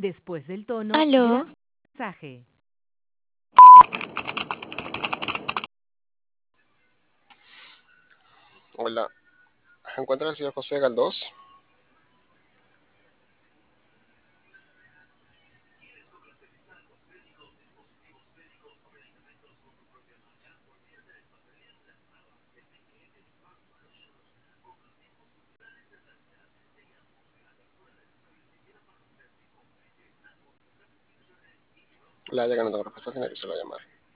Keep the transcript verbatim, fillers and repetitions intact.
Después del tono, Aló, graba el mensaje. Hola, ¿encuentra al señor José Galdós? La haya que no tengo respuesta, tiene que se lo llamar.